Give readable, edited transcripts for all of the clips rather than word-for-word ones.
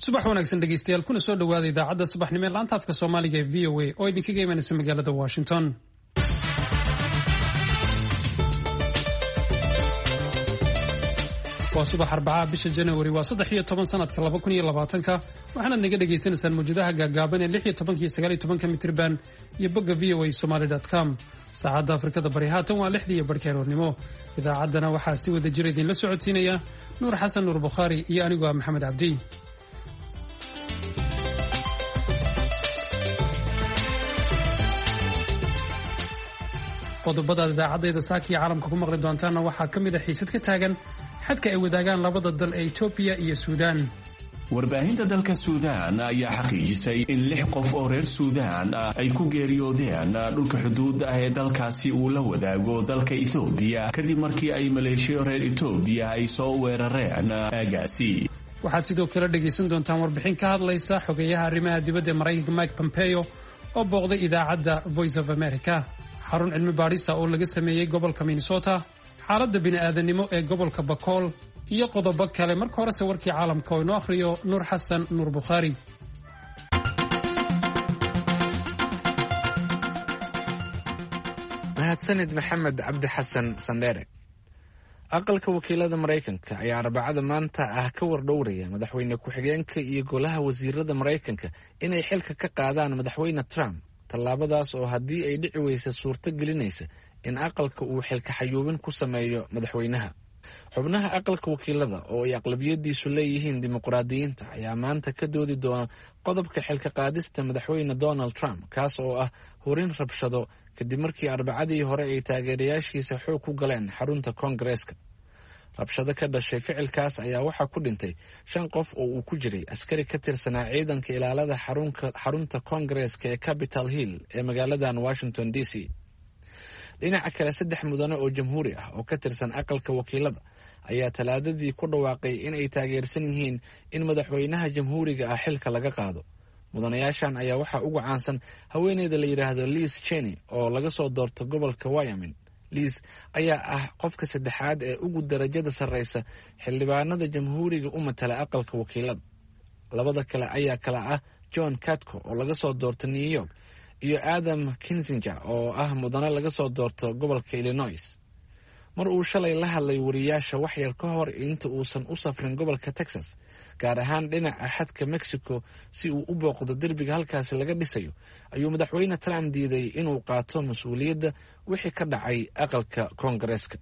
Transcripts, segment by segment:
subax wanaagsan dhegeystayaal kuna soo dhawaada idaacadda subaxnimo ee laanta afka Soomaaliga ee VOA oo idinkaga imanaysa magaalada Washington. waa subax Arbacada bisha January waa 13 sanadka 2020 waxaana naga dhageysanaysaan muujadaha gaagaaban ee 16 iyo 19 mitirban iyo bogga voasomali.com. saacadda Afrikada Bari haatan waa 6:00 idaacaddana waxaa si wada jir idin la socodsiinaya Nuur Xasan Nuur Bukhari iyo anigu ah Maxamed Cabdi. qodobada idaacadda saaki caalamka ku maqli doontaana waxaa ka mid ah xiisad ka taagan xadka ay wadaagaan labada dal ee Ethiopia iyo Suudaan. warbaahinta dalka Suudaan ayaa xaqiijisay in 6 qof oo reer Suudaan ay ku geeriyoodeen dhulka xuduudda ah ee dalkaasi uu la wadaago dalka Ethiopia kadib markii ay maleeshiyo reer Ethiopia ay soo weerareen aagaasi. waxaad sidoo kale dhegeysan doontaan warbixin ka hadlaysa xogeyaha arrimaha dibadda ee Mareykanka Mike Pompeo oo booqday idaacadda Voice of America. xarun cilmi baadhis oo laga sameeyay gobolka Minnesota, xaaladda bini'aadanimo ee gobolka Bakool iyo qodobo kale. marka hore warkii caalamka oo inoo akhriyo Nuur Xasan Nuur Bukhari. mahadsanid Maxamed Cabdi Xasan Sandere. aqalka wakiilada Mareykanka ayaa Arbacada maanta ka wardhowraya madaxweyne ku-xigeenka iyo golaha wasiirada Mareykanka inay xilka ka qaadaan madaxweyne Trump. tallaabadaas oo haddii ay dhici weysa suurto gelinaysa in aqalka uu xilka xayuubin ku sameeyo madaxweynaha. xubnaha aqalka wakiilada oo ay aqlabiyadiisu leeyihiin dimuqraadiyiinta ayaa maanta ka doodi doona qodobka xilka qaadista madaxweyne Donald Trump, kaas oo ah horin rabshado kadib markii Arbacadii hore ay taageerayaashiisa xoog ku galeen xarunta Koongareeska. rabshado ka dhashay ficilkaas ayaa waxaa ku dhintay 5 qof oo uu ku jiray askari ka tirsanaa ciidanka ilaalada xarunta Koongareeska ee Capitol Hill ee magaaladan Washington DC. dhinaca kale 3 mudane oo jamhuuri ah oo ka tirsan aqalka wakiilada ayaa Talaadadii ku dhawaaqay in ay taageersan yihiin in madaxweynaha jamhuuriga ah xilka laga qaado. mudanayaashan ayaa waxaa ugu caansan haweeneyda la yiraahdo Liz Cheney oo laga soo doorto gobolka Wyoming. Liz ayaa ah qofka saddexaad ee ugu darajada sarreysa xildhibaanada jamhuuriga u matala aqalka wakiilada. labada kale ayaa kala ah John Katko oo laga soo doorto New York iyo Adam Kinzinger oo ah mudane laga soo doorto gobolka Illinois. mar uu shalay la hadlay wariyaasha wax yar ka hor inta uusan u safrin gobolka Texas, gaar ahaan dhinaca xadka Mexico si uu u booqdo derbiga halkaasi laga dhisayo, ayuu madaxweyne Trump diiday inuu qaato mas'uuliyadda wixii ka dhacay aqalka Koongareeska.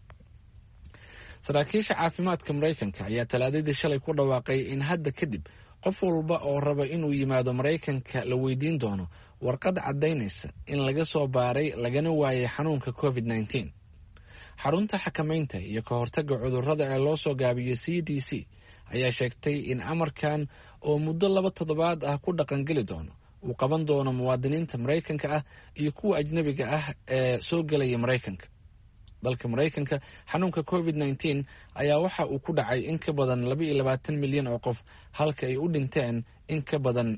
saraakiisha caafimaadka Mareykanka ayaa Talaadadii shalay ku dhawaaqay in hadda kadib qof walba oo raba inuu yimaado Mareykanka la weydiin doono warqad cadaynaysa in laga soo baaray lagana waayay xanuunka COVID-19. xarunta xakamaynta iyo ka hortagga cudurrada ee loo soo gaabiyey CDC ayaa sheegtay in amarkan oo muddo 2 toddobaad ku dhaqangeli doono uu qaban doono muwaadiniinta Mareykanka ah iyo kuwa ajnabiga ah ee soo galaya Mareykanka. dalka Mareykanka xanuunka COVID-19 ayaa waxa uu ku dhacay in ka badan 22 milyan oo qof, halka ay u dhinteen in ka badan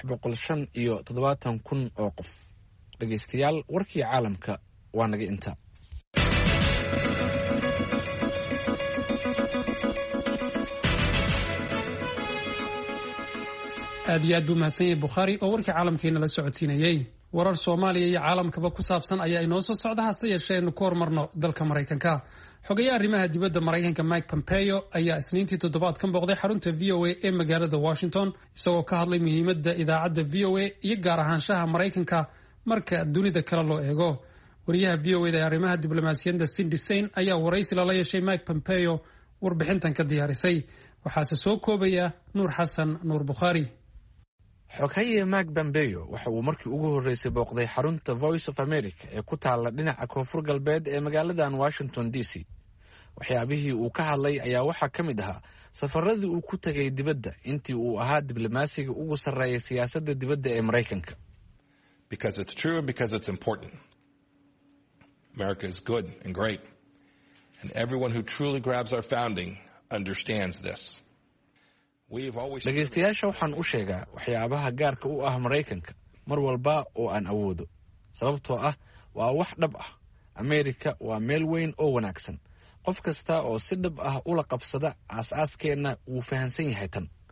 375,000 oo qof. dhageystayaal, warkii caalamka waa naga inta. aad iyo aad buu mahadsan yahay Bukhari oo warkii caalamkeena la socodsiinayay. warar Soomaaliya iyo caalamkaba ku saabsan ayaa inoo soo socda, hase yeeshee ku hormarno dalka Mareykanka. xogeyaha arrimaha dibadda Mareykanka Mike Pompeo ayaa Isniintii toddobaadkan booqday xarunta VOA ee magaalada Washington, isagoo ka hadlay muhiimadda idaacadda VOA iyo gaar ahaanshaha Mareykanka marka dunida kale loo eego. wariyaha VOA ee arrimaha diblomaasiyadda Cindy Sain ayaa waraysi la yeeshay Mike Pompeo warbixintan ka diyaarisay. waxaase soo koobaya Nuur Xasan Nuur Bukhari. xoghaye Mike Pompeo waxa uu markii ugu horeysay booqday xarunta Voice of America ee ku taala dhinaca koonfur galbeed ee magaaladan Washington DC. waxyaabihii uu ka hadlay ayaa waxaa ka mid ahaa safaradii uu ku tagay dibadda intii uu ahaa diblomaasiga ugu sarreeya siyaasadda dibadda ee Mareykanka. Because it's true and because it's important. America is good and great. And everyone who truly grabs our founding understands this. dhageystayaasha waxaan u sheegaa waxyaabaha gaarka u ah Mareykanka mar walba oo aan awoodo, sababtoo ah waa wax dhab ah. Amerika waa meel weyn oo wanaagsan. qof kasta oo si dhab ah ula qabsada aasaaskeenna wuu fahansan yahay tan.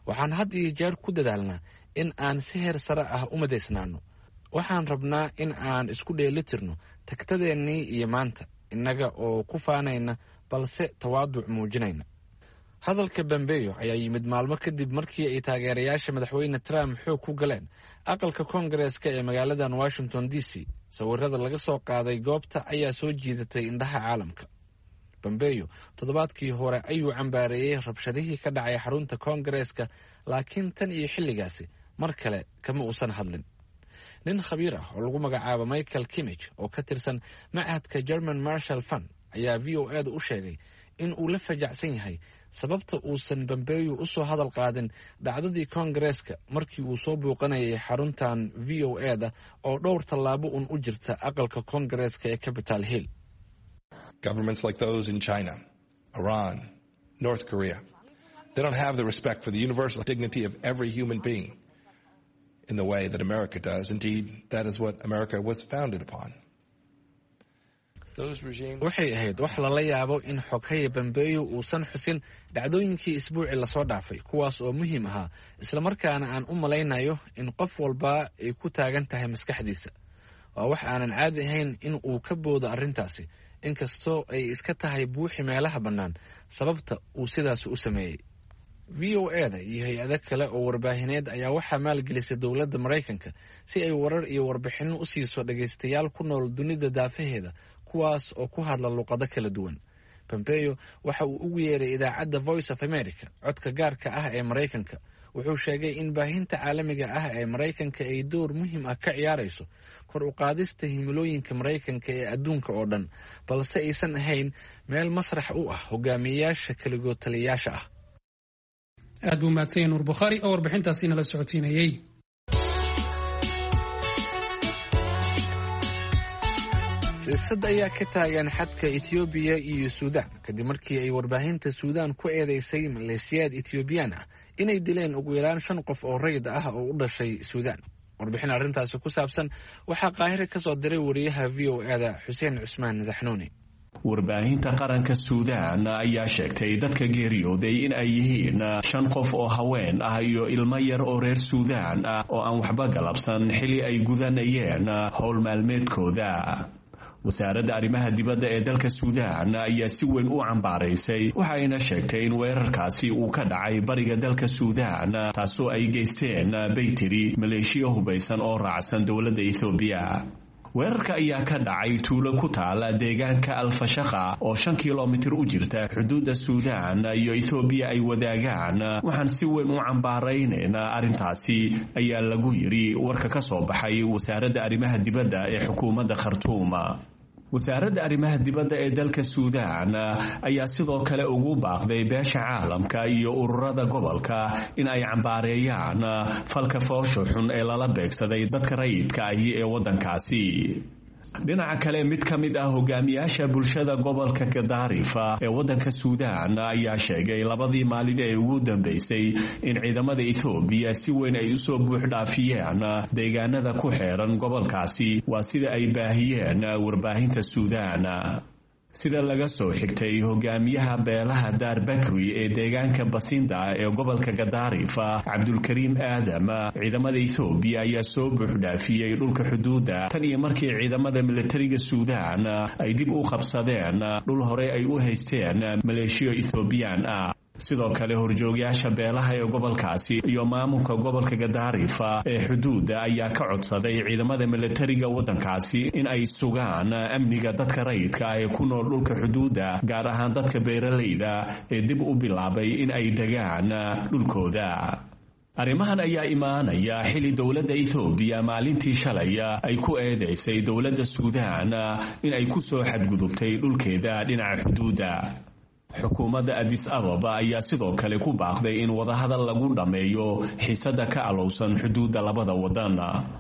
waxaan had iyo jeer ku dadaalnaa in aan si heer sare ah u madaysnaano. waxaan rabnaa in aan isku dheelitirno tagtadeennii iyo maanta, innaga oo ku faanayna balse tawaaduc muujinayna. hadalka Pompeo ayaa yimid maalmo kadib markii ay taageerayaasha madaxweyne Trump xoog ku galeen aqalka Koongareeska ee magaaladan Washington DC. sawirada laga soo qaaday goobta ayaa soo jiidatay indhaha caalamka. Pompeo toddobaadkii hore ayuu cambaareeyey rabshadihii ka dhacay xarunta Koongareeska, laakiin tan iyo xilligaasi mar kale kama uusan hadlin. nin khabiir ah oo lagu magacaabo Michael Kimmage oo ka tirsan machadka German Marshall Fund ayaa VOA u sheegay in uu la fajacsan yahay sababta uusan Pompeo u soo hadal qaadin dhacdadii Koongareeska markii uu soo booqanayay xaruntan VOA oo dhowr tallaabo u jirta aqalka Koongareeska ee Capitol Hill. Governments like those in China, Iran, North Korea, they don't have the respect for the universal dignity of every human being in the way that America does. Indeed, that is what America was founded upon. waxay ahayd wax lala yaabo in xoghaye Pompeo uusan xusin dhacdooyinkii isbuucii lasoo dhaafay, kuwaas oo muhiim ahaa, islamarkaana aan u malaynayo in qof walba ay ku taagan tahay maskaxdiisa. waa wax aanan caadi ahayn in uu ka boodo arrintaasi, inkastoo ay iska tahay buuxi meelaha bannaan sababta uu sidaas u sameeyey. VOA iyo hay-ado kale oo warbaahineed ayaa waxaa maalgelisay dowladda Maraykanka si ay warar iyo warbixinno u siiso dhagaystayaal ku nool dunida daafaheeda, kuwaas oo ku hadla luqado kala duwan. Pompeo waxa uu ugu yeeray idaacadda Voice of America, codka gaarka ah ee Maraykanka. wuxuu sheegay in baahinta caalamiga ah ee Maraykanka ay door muhiim ah ka ciyaarayso kor u qaadista himilooyinka Maraykanka ee adduunka oo dhan, balse aysan ahayn meel masrax u ah hogaamiyayaasha kaligood taliyayaasha ah. aad buu mahadsan Nuur Bukhari oo warbixintaasi nala socotiinayay. xiisad ayaa ka taagan xadka Itoobiya iyo Suudaan kadib markii ay warbaahinta Suudaan ku eedeysay maleeshiyaad Itoobiyaan ah inay dileen ugu yaraan 5 qof oo rayid ah oo u dhashay Suudaan. warbixin arrintaasi ku saabsan waxaa Qaahire ka soo diray wariyaha VOA Xuseen Cusmaan Zaxnuuni. warbaahinta qaranka Suudaan ayaa sheegtay dadka geeriyooday in ay yihiin 5 qof oo haween ah iyo ilmo yar oo reer Suudaan ah oo aan waxba galabsan xilli ay gudanayeen hawl maalmeedkooda. wasaaradda arrimaha dibadda ee dalka Suudaan ayaa si weyn u cambaaraysay, waxayna sheegtay in weerarkaasi uu ka dhacay bariga dalka Suudaan, taasoo ay geysteen baytiri maleeshiyo hubaysan oo raacsan dowladda Itoobiya. weerarka ayaa ka dhacay tuulo ku taala deegaanka Al-Fashaqa oo 5 kiiloomitir u jirta xuduudda Suudaan iyo Itoobiya ay wadaagaan. waxaan si weyn u cambaaraynaynaa arrintaasi, ayaa lagu yiri warka ka soo baxay wasaaradda arrimaha dibadda ee xukuumadda Khartoum. wasaaradda arrimaha dibadda ee dalka Suudaan ayaa sidoo kale ugu baaqday beesha caalamka iyo ururada gobolka in ay cambaareeyaan falka foosho xun ee lala beegsaday dadka rayidka ahi ee waddankaasi. dhinaca kale mid ka mid ah hogaamiyaasha bulshada gobolka Gadarif ee waddanka Suudaan ayaa sheegay 2 maalin ee ugu dambeysay in ciidamada Itoobiya si weyn ay u soo buux dhaafiyeen deegaanada ku xeeran gobolkaasi, waa sida ay baahiyeen warbaahinta Suudaan. sida laga soo xigtay hogaamiyaha beelaha Daarbakri ee deegaanka Basinda ee gobolka Gadarif, Cabdulkariim Aadam, ciidamada Itoobiya ayaa soo buuxdhaafiyay dhulka xuduudda tan iyo markii ciidamada militariga Suudaan ay dib u qabsadeen dhul hore ay u haysteen maleeshiyo Itoobiyaan ah. sidoo kale horjoogyaasha beelaha ee gobolkaasi iyo maamulka gobolka Gadarif ee xuduudda ayaa ka codsaday ciidamada militariga waddankaasi in ay sugaan amniga dadka rayidka ee ku nool dhulka xuduudda, gaar ahaan dadka beeraleyda ee dib u bilaabay in ay degaan dhulkooda. arrimahan ayaa imaanaya xilli dowladda Itoobiya maalintii shalay ay ku eedeysay dowladda Suudaan in ay ku soo xadgudubtay dhulkeeda dhinaca xuduudda. xukuumadda Addis Ababa ayaa sidoo kale ku baaqday in wadahadal lagu dhameeyo xiisada ka alowsan xuduudda labada wadan.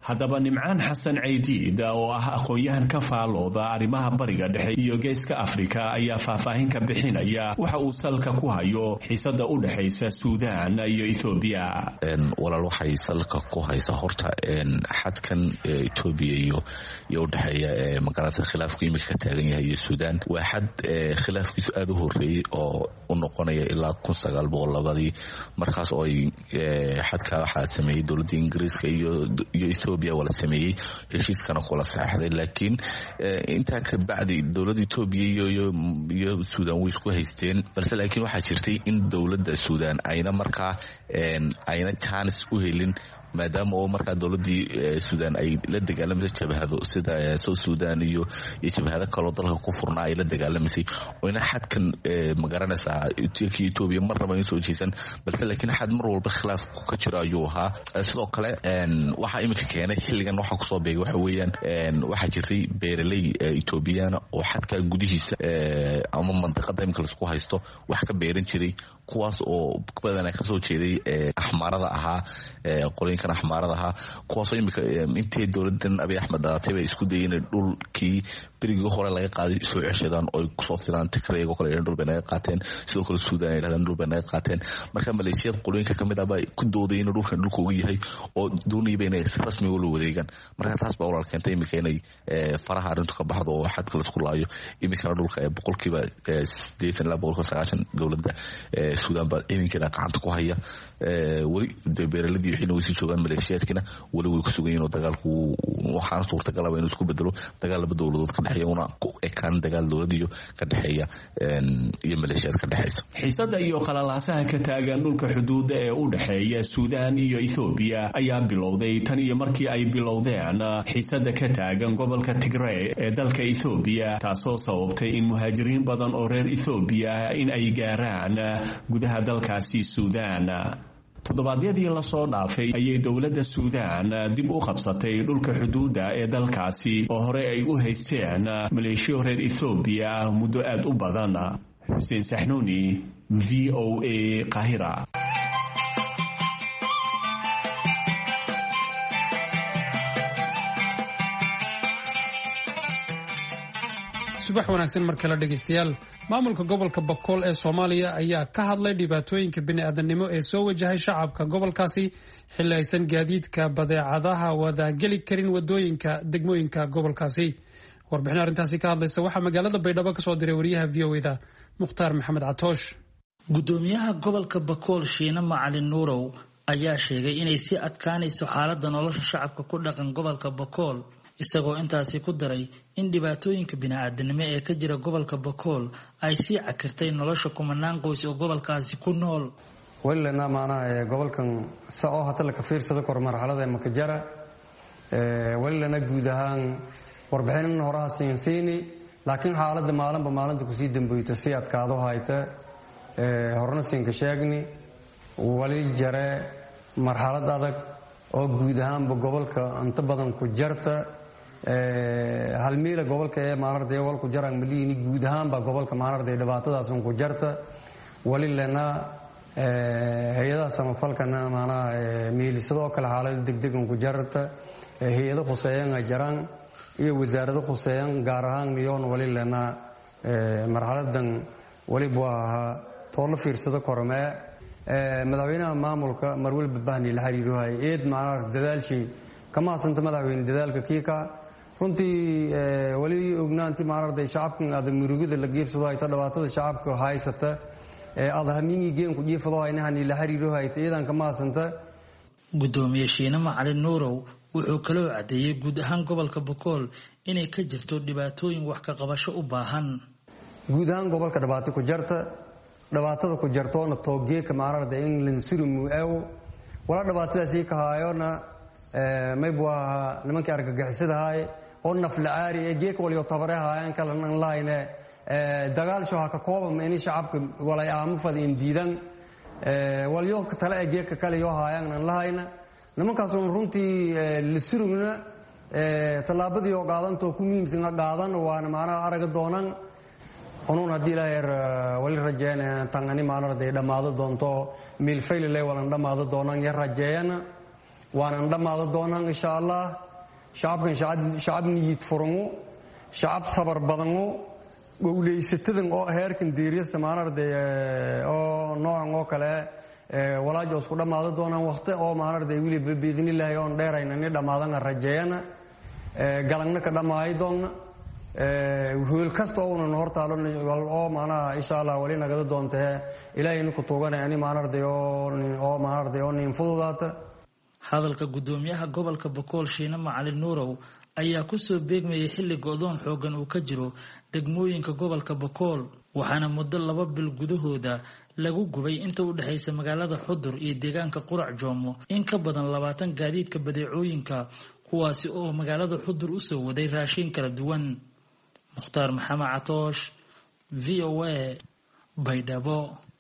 haddaba nimcaan xasan caydiid oo ah aqoon-yahan ka faalooda arrimaha bariga dhexe iyo geeska afrika ayaa faahfaahin ka bixinaya waxa uu salka ku hayo xiisada u dhexaysa suudaan iyo ethoobiya. walaal waxay salka ku haysa horta xadkan Ethiopia iyo udhaxeeya magaalada khilaafku imika ka taagan yahay iyo Suudaan waa xad khilaafkiisu aad u horeeyay oo u noqonaya ilaa 1902 markaas oo ay xadka waxa sameeyay dowladda Ingiriiska iyo Ethiopia wala sameeyay heshiiskana kula saxday laakiin inta ka bacdi dowladda Ethiopia iyo Suudaan way isku haysteen balse laakiin waxa jirtay in dowladda Suudaan ayna markaa ayna chance u helin maadaama oo markaa dowladii Suudaan ay la dagaalamayso jabhado sida South Sudan iyo jabhado kale oo dalka ku furnaa ay la dagaalamayso oo ina xadkan magaranaysa Ethiopia marnaba in soo jeesan balse laakiin xad mar walba khilaaf ka jira ayuu ahaa sidoo kale waxa imika keenay xilligan waxa ku soo beegay waxa weeyaan waxa jirtay beeraley Ethiopian oo xadka gudihiisa ama mantiqada imika la isku haysto wax ka beeran jiray kuwaas oo badan ka soo jeeday axmaarada ahaa qolinkan axmaarada ahaa kuwaas oo imika intii dowladan Abiy Ahmed dhaatay ay isku dayeen dhulkii berigii hore laga qaaday soo ceshadaan oo ku soo filaan Tigray oo kale dhul been ay qaateen sidoo kale Suudaan ay dhahdaan dhul been ay qaateen marka Maleeshiyada qolinka kamid ah bay ku doodayeen dhulkan dhulku ugu yahay oo doonayay inay rasmi u wadeegaan marka taas baa walaal keentay imika inay faraha arintu ka baxdo oo xadka la isku laayo imika dhulka boqolkiiba 80% dowladda Suudaan baa iminkeeda gacanta ku haya wali beeraladii wixii inuu sii joogaan maleeshiyaadkina wali way ku sugan yihiin oo dagaalku waxaan suurtagal ah inuu isku bedelo dagaal laba dowladood ka dhexeeya una ekaan dagaal dowladiyo ka dhexeeya iyo maleeshiyaad ka dhexeysa. xiisada iyo qalalaasaha ka taagan dhulka xuduuda ee u dhexeeya Suudaan iyo Ethiopia ayaa bilowday tan iyo markii ay bilowdeen xiisada ka taagan gobolka Tigray ee dalka Ethiopia taasoo sababtay in muhaajiriin badan oo reer Ethiopia in ay gaaraan gudaha dalkaasi Suudaan. toddobaadyadii la soo dhaafay ayay dowladda Suudaan dib u qabsatay dhulka xuduuda ee dalkaasi oo hore ay u haysteen maleeshiyo reer Ethiopia muddo aad u badan. Hussein Sahnuni, VOA, Qaahira. subax wanaagsan mar kale dhageystayaal maamulka gobolka Bakool ee Soomaaliya ayaa ka hadlay dhibaatooyinka bini'aadanimo ee soo wajahay shacabka gobolkaasi xilli aysan gaadiidka badeecadaha wada geli karin wadooyinka degmooyinka gobolkaasi. warbixin arrintaasi ka hadlaysa waxaa magaalada Baydhabo ka soo diray wariyaha VOA-da Mukhtaar Maxamed Catoosh. gudoomiyaha gobolka Bakool Shiina Macalin Nuurow ayaa sheegay inay si adkaanayso xaaladda nolosha shacabka ku dhaqan gobolka Bakool isagoo intaasi ku daray in dhibaatooyinka bini'aadanimo ee ka jira gobolka Bakool ay sii cakirtay nolosha kumanaan qoys oo gobolkaasi ku nool. walana maana gobolkan soo hata la ka fiirsado kor marxaladda makajara walana guud ahaan warbixin horaa siinsiini laakiin xaaladda maalinba ku sii dambeeyay si adkaado hayta horna siin ka sheegni wali jare marxalad adag oo guud ahaan gobolka inta badan ku jarta hal meel gobolka ee maararday walku jaraan miliini guud ahaan ba gobolka maararday dhibaatadaas ku jarta wali lana hay'adaha samafalkana maana meelisadoo kale xaalad degdeg ku jarta hay'ado quseeyaan jaraan iyo wasaaradda quseeyaan gaar ahaan niyoon wali lana marxaladan wali baa toolo fiirsado kormee madaxweynaha maamulka marwal babahni la xiriirohay eed maana dadaalshii kama santa madaxweyne dadaalka kiika runtii wali ognaanti maararday shacabkan aad murugida la geebsado ay dhawaatada shacabka haysata adahamiingi geen ku jiifado aynahan la xiriirohay eedan kama santa. gudoomiye Shiina Macalin Nuurow wuxuu kaloo cadeeyay guud ahaan gobolka Bakool inay ka jirto dhibaatooyin wax ka qabasho u baahan. guud ahaan gobolka dhibaatada ku jartoona toogeeka maararday in la surimu wala dhibaatadaasi ka haayona maybwa nimanka argagixisadahay oo naflaari ee geek waliyo tabareeyaan kala nan laayne dagaal soo ka koobam in shacabka walay aama fadin diidan waliyo tala ee geek kale yoo haayaan nan laayna nimankaas runtii la surugna talaabadii oo qaadanto ku muhiimsan qaadan waana maana araga doonan onon hadii la heer wali rajeena tangani maanarday dhamaado doonto meel faylay walan dhamaado doonan yar rajeeyana waanan dhammaado doonaan insha allah shacabkan shacab niyid furangu shacab sabar badangu gowleysatadan oo heerkan diiriyasa maanarday oo noocan oo kale walaajo isku dhammaado doonaan waqti oo maanarday weliba biidnillaahi oon dheerayna ni dhammaadana rajeeyana galangna ka dhammaayo doonna hool kasta unan hortaalo oo maanaha insha allah wali nagada doontahe ilaahayna ku tuugana ani maanarday oo maanarday oo nin fududaata hadalka gudoomiyaha gobolka Bakool Shiina Macalin Nuurow ayaa ku soo beegmayay xilli go'doon xoogan uu ka jiro degmooyinka gobolka Bakool waxaana muddo 2 bil gudahooda lagu gubay inta u dhaxaysa magaalada Xudur iyo deegaanka Qurac Joomo in ka badan 20 gaadiidka badeecooyinka kuwaasi oo magaalada Xudur u soo waday raashin kala duwan. Mukhtaar Maxamed Catoosh, VOA, Baydhabo.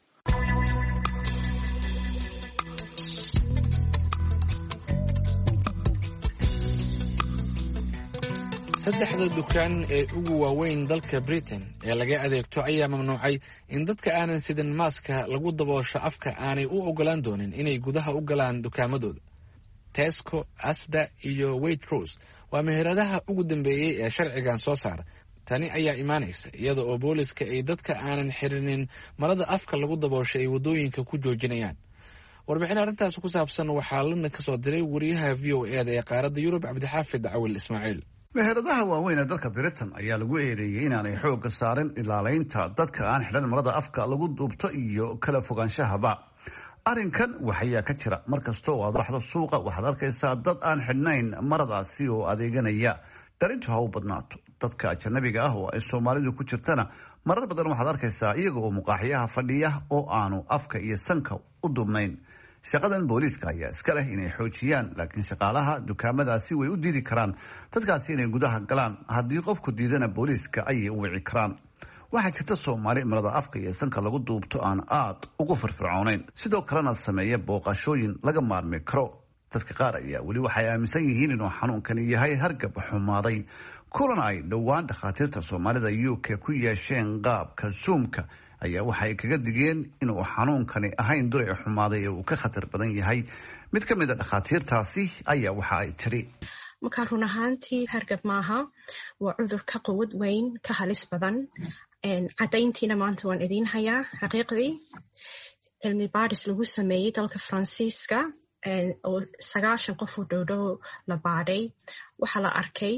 saddexda dukaan ee ugu waaweyn dalka Britain ee laga adeegto ayaa mamnuucay in dadka aanan sidan maaska lagu daboosho afka aanay u ogolaan doonin inay gudaha u galaan dukaamadooda. Tesco, Asda iyo Waitrose waa meheradaha ugu dambeeyay ee sharcigan soo saara. Tani ayaa imaanaysa iyada oo booliska ay dadka aanan xirinin marada afka lagu daboosho ay wadooyinka ku joojinayaan. warbixin arrintaas ku saabsan waxaa lana ka soo diray wariyaha VOA ee qaaradda Yurub Cabdixaafid Cawil Ismaaciil. meheradaha waaweyn ee dalka Britain ayaa lagu eedeeyay inaanay xoogga saarin ilaaleynta dadka aan xidhan marada afka lagu duubto iyo kala fogaanshahaba. arrinkan waxayaa ka jira markasta oo aad baxdo suuqa waxaad arkaysaa dad aan xidhnayn maradaasi oo adeeganaya. darintu ha u badnaato dadka ajanabiga ah oo ay Soomaalidu ku jirtana marar badan waxaad arkaysaa iyaga oo muqaaxiyaha fadhiya oo aanu afka iyo sanka u duubnayn. shaqadan booliiska ayaa iska leh inay xoojiyaan, laakiin shaqaalaha dukaamadaasi way u diidi karaan dadkaasi inay gudaha galaan. haddii qofku diidana booliiska ayay u wici karaan. waxaa jirta Soomaali marada afka iyo sanka lagu duubto aan aad ugu firfircoonayn, sidoo kalena sameeya booqashooyin laga maarmi karo. dadka qaar ayaa weli waxay aaminsan yihiin inuu xanuunkani yahay hargab xumaaday. kulan ay dhowaan dhakhaatiirta Soomaalida UK ku yeesheen qaabka Zoomka ayaa waxay kaga digeen inuu xanuunkani ahayn duray xumaaday ee uu ka khatar badan yahay. mid ka mid ah dhakhaatiirtaasi ayaa waxa ay tiri marka run ahaantii hargab maaha, waa cudur ka quwad weyn, ka halis badan. cadayntiina maanta waan idiin hayaa. xaqiiqdii cilmi baadhis lagu sameeyey dalka Faransiiska oo 90 qof oo dhowdhow la baadhay, waxaa la arkay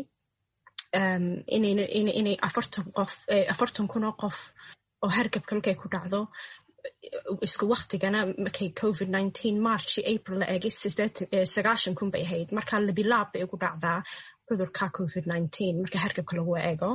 inay 40 kun oo qof oo hargabka markay ku dhacdo isku waqtigana markay COVID-19 March April la eegay 90 kun bay ahayd. marka labilaab bay ugu dhacdaa cudurka COVID-19 marka hargabka lagu eego,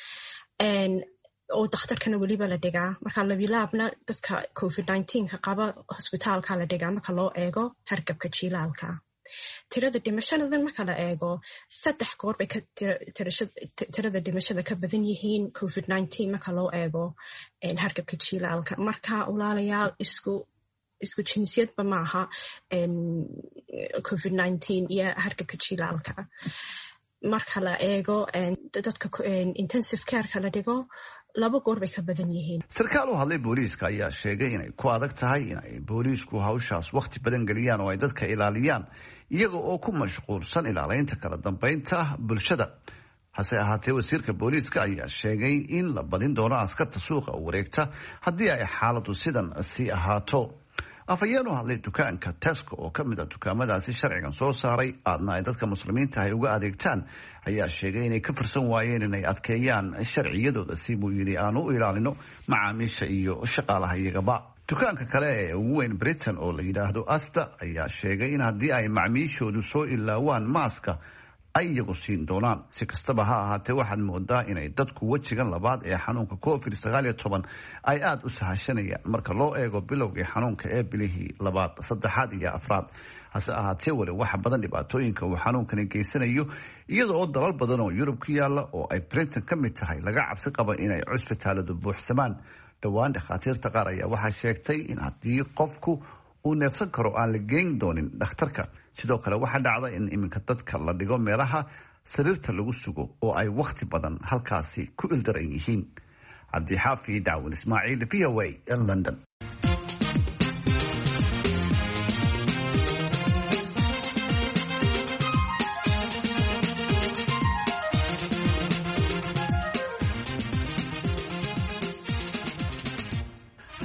oo dhakhtarkana weliba la dhigaa. marka labilaabna dadka COVID-19 ka qaba hosbitaalka la dhigaa marka loo eego hargabka jilaalka. tirada dhimashada marka la eego 3 goor bay tirada dhimashada ka badan yihiin COVID-19 marka loo eego hargabka jilaalka. marka walaalayaal isku jinsiyadba maaha COVID-19 iyo hargabka jilaalka. marka la eego dadka intensive care-ka la dhigo 2 goor bay ka badan yihiin. sarkaal u hadlay booliiska ayaa sheegay inay ku adag tahay inay booliisku hawshaas waqti badan geliyaan oo ay dadka ilaaliyaan iyaga oo ku mashquulsan ilaaleynta kala dambeynta bulshada. hase ahaatee wasiirka booliiska ayaa sheegay in la badin doono askarta suuqa u wareegta haddii ay xaaladu sidan sii ahaato. afhayeen u hadlay dukaanka Tesco oo ka mid ah dukaamadaasi sharcigan soo saaray aadna ay dadka muslimiinta ay uga adeegtaan ayaa sheegay inay ka fursan waayeen inay adkeeyaan sharciyadooda si buu yidhi aan u ilaalino macaamiisha iyo shaqaalaha iyagaba. dukaanka kale ee ugu weyn Britain oo la yidhaahdo Asda ayaa sheegay in haddii ay macaamiishoodu soo ilaawaan maaska ay iyagu siin doonaan. si kastaba ha ahaatee waxaad moodaa inay dadku wejigan labaad ee xanuunka COVID-19 ay aad u sahashanayaan marka loo eego bilowgii xanuunka ee bilihii 2, 3 iyo 4. hase ahaatee weli waxa badan dhibaatooyinka uu xanuunkani geysanayo iyada oo dalal badan oo Yurub ku yaala oo ay Britain ka mid tahay laga cabsi qabo inay cusbitaaladu buuxsamaan. dhowaan dhakhaatiirta qaar ayaa waxay sheegtay in haddii qofku uu neefsan karo aan la geyn doonin dhakhtarka. sidoo kale waxaa dhacda in iminka dadka la dhigo meelaha sariirta lagu sugo oo ay waqti badan halkaasi ku ildaran yihiin. Cabdixaafid Cawil Ismaaciil, VOA, London.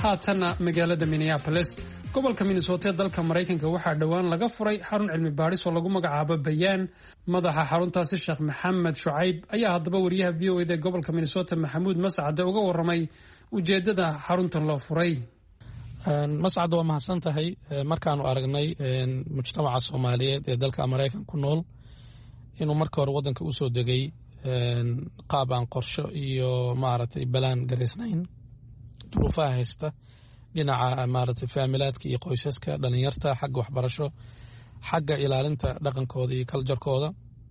haatanna magaalada Minneapolis gobolka Minnesota ee dalka Mareykanka waxaa dhawaan laga furay xarun cilmi baadhis oo lagu magacaabo Bayaan. Madaxa xaruntaasi Sheekh Maxamed Shucayb ayaa haddaba wariyaha VOA ee gobolka Minnesota Maxamuud Mascade uga warramay ujeedada xaruntan loo furay. Mascade waa mahadsan tahay markaanu aragnay mujtamaca Soomaaliyeed ee dalka Mareykanka ku nool inuu marka hore wadanka u soo degay qaab aan qorsho iyo maaragtay balaan gareysnayn duruufaha haysta dhinaca maaragtay faamilaadka iyo qoysaska dhalinyarta xagga waxbarasho xagga ilaalinta dhaqankooda iyo kaljarkooda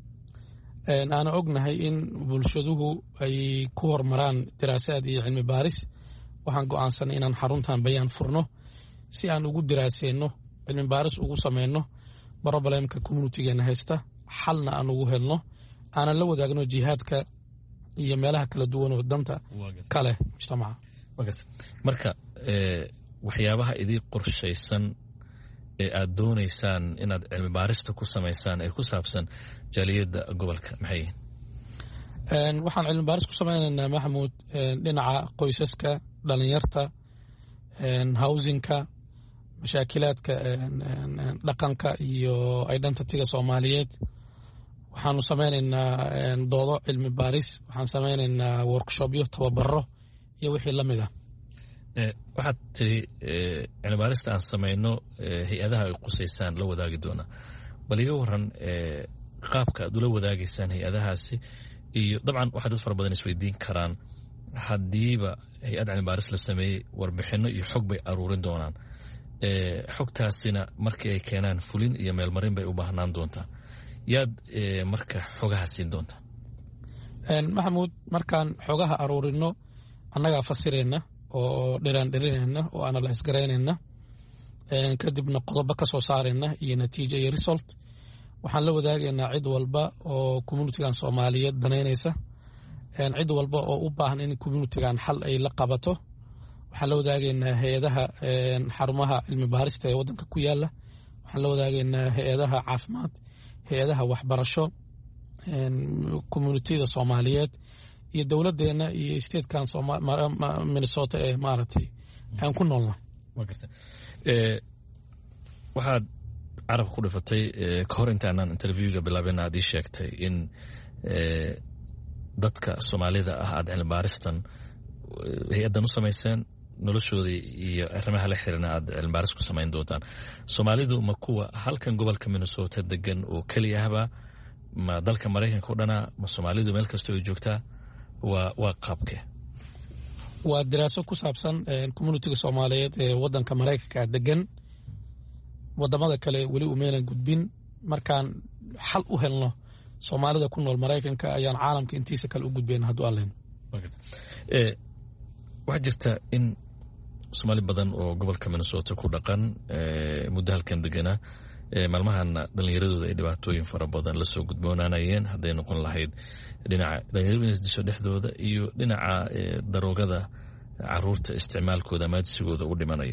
aana ognahay in bulshaduhu ay ku hormaraan diraasaad iyo cilmi baaris waxaan go'aansanay inaan xaruntan Bayaan furno si aan ugu diraaseyno cilmi baaris ugu sameyno problemka communitygeena haysta xalna aan ugu helno aanan la wadaagno jihaadka iyo meelaha kala duwan oo danta kale mujtamaca. marka waxyaabaha idii qorshaysan ee aad doonaysaan inaad cilmi baarista ku samaysaan ee ku saabsan jaaliyadda gobolka maxay yihiin? waxaan cilmi baaris ku sameynaynaa Maxamuud dhinaca qoysaska dhalinyarta housingka mashaakilaadka dhaqanka iyo identityga Soomaaliyeed. waxaanu sameynaynaa doodo cilmi baaris waxaan sameynaynaa workshopyo tababaro iyo wixii la mid ah. waxaad tiri cilmi baarista aan sameyno hay-adaha ay qusaysaan la wadaagi doonaa bal iga waran qaabka aad ula wadaagaysaan hay-adahaasi iyo dabcan waxaa dad fara badan isweydiin karaan haddiiba hay-ad cilmi baaris la sameeyey warbixino iyo xog bay aruurin doonaan xogtaasina markii ay keenaan fulin iyo meelmarin bay u baahnaan doontaa yaad marka xogaha siin doontaa? Maxamuud markaan xogaha aruurino annagaa fasirayna oo dhiraandhirinayna oo analyse garaynayna kadibna qodobo ka soo saarayna iyo natiijo iyo result waxaan la wadaagaynaa cid walba oo communitygan Soomaaliyeed danaynaysa cid walba oo u baahan in communitygan xal ay la qabato waxaan la wadaagaynaa hay-adaha xarumaha cilmi baarista ee wadanka ku yaala waxaan la wadaagaynaa hay-adaha caafimaad hay-adaha waxbarasho communityda Soomaaliyeed iyo dowladeena iyo statekan Minnesota ee maaragtay aan ku noolnahay. waxaad carab ku dhifatay ka hor intaanaan interviewga bilaabina aad ii sheegtay in dadka Soomaalida ah aad cilmi baaristan hay-adan u samayseen noloshoodii iyo arrimaha la xiriirna aad cilmi baaris ku samayn doontaan. Soomaalidu ma kuwa halkan gobolka Minnesota degan oo keliya ahba ma dalka Mareykanka oo dhana ma Soomaalidu meel kasta oo joogtaa waa qaabkee? waa diraaso ku saabsan communityga Soomaaliyeed ee wadanka Mareykanka degan wadamada kale weli umeenan gudbin markaan xal u helno Soomaalida ku nool Mareykanka ayaan caalamka intiisa kale u gudbeen hadduu Allen. waxaa jirta in Soomaali badan oo gobolka Minnesota ku dhaqan muddo halkan deganaa maalmahana dhallinyaradooda ay dhibaatooyin fara badan la soo gudboonaanayeen hadday noqon lahayd dhinaca dhallinyarada isdisho dhexdooda iyo dhinaca daroogada caruurta isticmaalkooda maadsigooda u dhimanayo.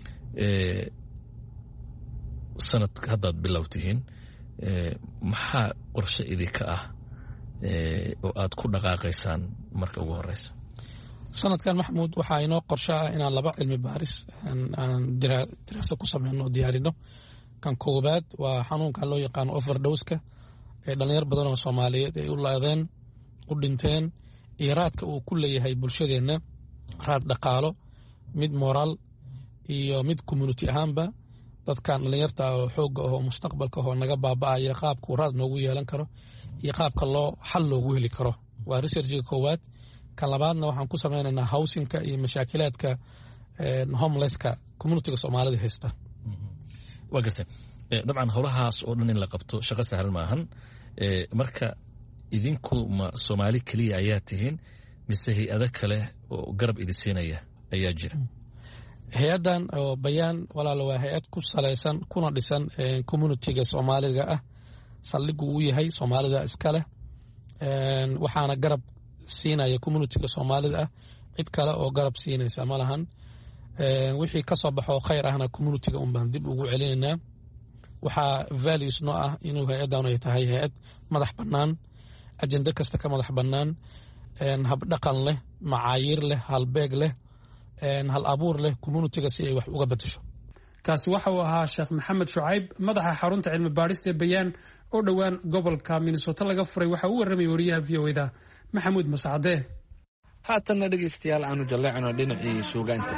sanad haddaad bilow tihiin maxaa qorshe idinka ah oo aad ku dhaqaaqaysaan marka ugu horeysa? sanadkan Maxamuud waxaa inoo qorshe ah inaan 2 cilmi baaris aan diraaso ku sameyno diyaarino. kan koobaad waa xanuunka loo yaqaan overdose-ka ee dhalinyar badan oo Soomaaliyeed ay u laadeen u dhinteen iyo raadka uu ku leeyahay bulshadeena raad dhaqaalo mid moral iyo mid community ahaanba dadkan dhalinyarta oo xoog ah oo mustaqbalka oo naga baaba'aya qaabku raad noogu yeelan karo iyo qaabka loo xal loogu heli karo waa research-ka koowaad. kan labaadna waxaan ku sameynaynaa housingka iyo mashaakilaadka homelesska communityga Soomaalida haysta. waa gartay dabcan howlahaas oo dhan in la qabto shaqo sahlan maahan marka idinku ma Soomaali kaliya ayaa tihiin mise hay-ado kale oo garab idin siinaya ayaa jira? hay-adan oo Bayaan walaalo waa hay-ad ku salaysan kuna dhisan communityga Soomaaliga ah saldhigu uu yahay Soomaalida iska leh waxaana garab siinaya communityga Soomaalida ah cid kale oo garab siinaysa ma lahan. wixii ka soo baxo khayr ahna communityga baan dib ugu celinaynaa. waxaa values noo ah inuu hay-adan ay tahay hay-ad madax bannaan ajenda kasta ka madax bannaan hab dhaqan leh macaayiir leh halbeeg leh hal abuur leh communitiga si ay wax uga bedesho. kaasi waxa uu ahaa sheekh maxamed shucayb madaxa xarunta cilmi baadhista ee bayaan oo dhowaan gobolka Minnesota laga furay. waxa uu warramay wariyaha VOA-da maxamuud mascade. haatanna dhegeystayaal aanu jaleecno dhinacii suugaanta.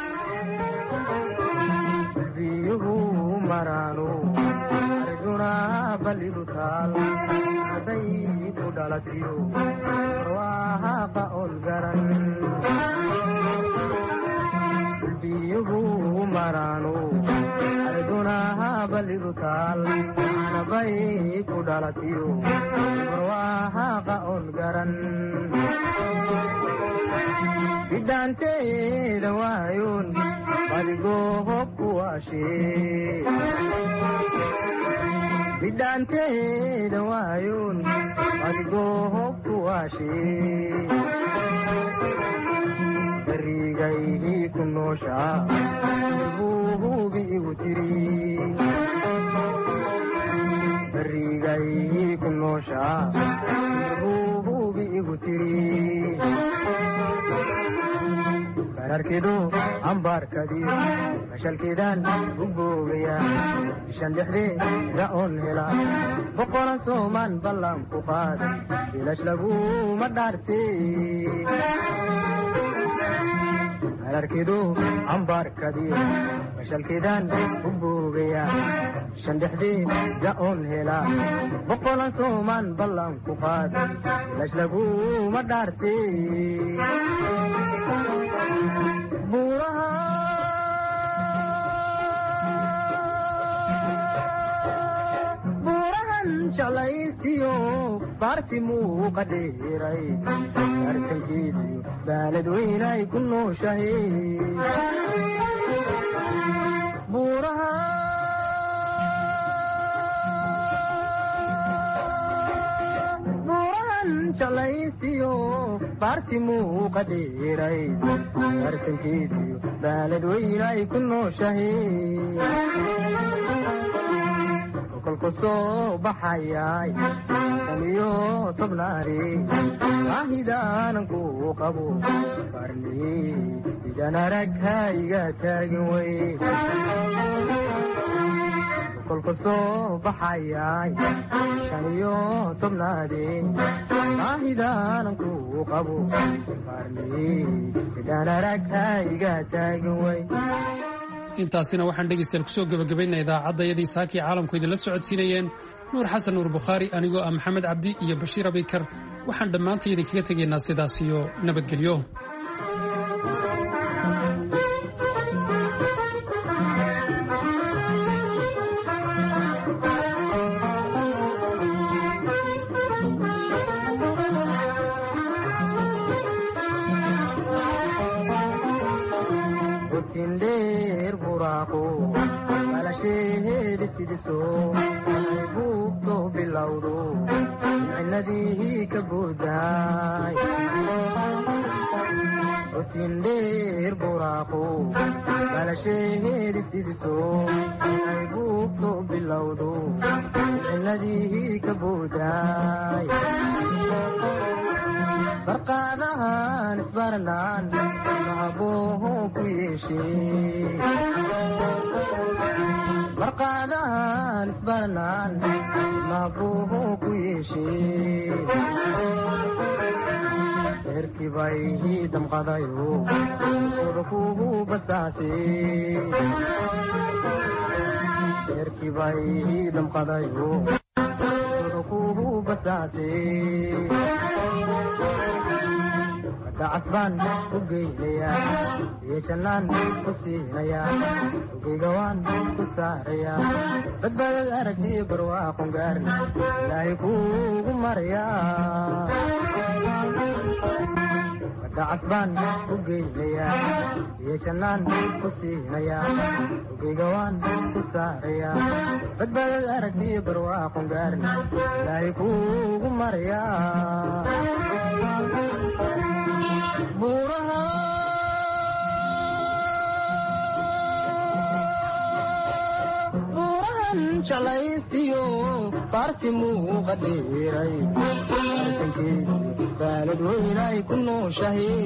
bidaanteeda waayoon adigoo hobku waashee bidaanteeda waayoon adigoo hobku waashee barigaydii ku nooshaa buuhubi igu tiri barigaydii ku nooshaa buuhubi igu tiri arkidu ambaarkadii mashalkeedaan u boogaya bishan dhexdeeda oon hela boqolan soomaan ballan ku qaad ilash laguma dhaartee arkidu ambaarkadii mashalkeedaan u boogaya bishan dhexdeeda oon hela boqolan soomaan ballan ku qaad ilash laguma dhaartee buurahan jeclaysiyo baarti muuqa dheeray arkankeediyo baalad weynay ku nooshahay buurahan jeclaysiyo baarti muuqa dheeray arkankeediyo baalad weynay ku nooshahay kolku soo baxayay saniyo tobnaari waahidaanan ku qabo qarni idan arag hayga taagin wey kolku soo baxayay saniyo tobnaari waahidaanan ku qabo qarni idan arag hayga taagin wey. intaasina waxaan dhegeystayaal kusoo gabagabaynaa idaacadayadii saakii caalamku idinla socodsiinayeen nuur xasan nuur bukhaari anigoo ah maxamed cabdi iyo bashiir abikar waxaan dhammaantay idinkaga tegaynaa sidaas iyo nabadgelyo. barqaadahan isbarnaan mahabuuhu ku yeeshee barqaadahan isbarnaan mahabuuhu ku yeeshee erkibay damqadayo urkuhu basaasee erkibay damqadayo urkuhu basaasee dacasbaan u geynayaa iyo jannaan ku siinayaa ugigawaan ku saarayaa badbaadad aragtiyo barwaaqon gaarna ilaahay kuugu marayaa dacasbaan u geynayaa iyo jannaan ku siinayaa ugigawaan ku saarayaa badbaadad aragtiyo barwaaqon gaarna ilaahay kuugu marayaa buurahan jalaysiyo baarti muuqa dheeray arkankeediyo baalad weynay ku nooshahay